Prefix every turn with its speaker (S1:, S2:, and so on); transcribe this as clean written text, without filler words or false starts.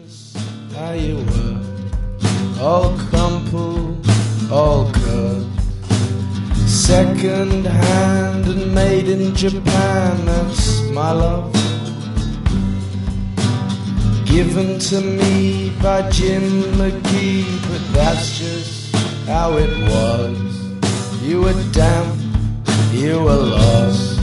S1: just how you were, all crumpled, all cut, second hand and made in Japan. That's my love, given to me by Jim McGee. But that's just how it was. You were damp, you were lost.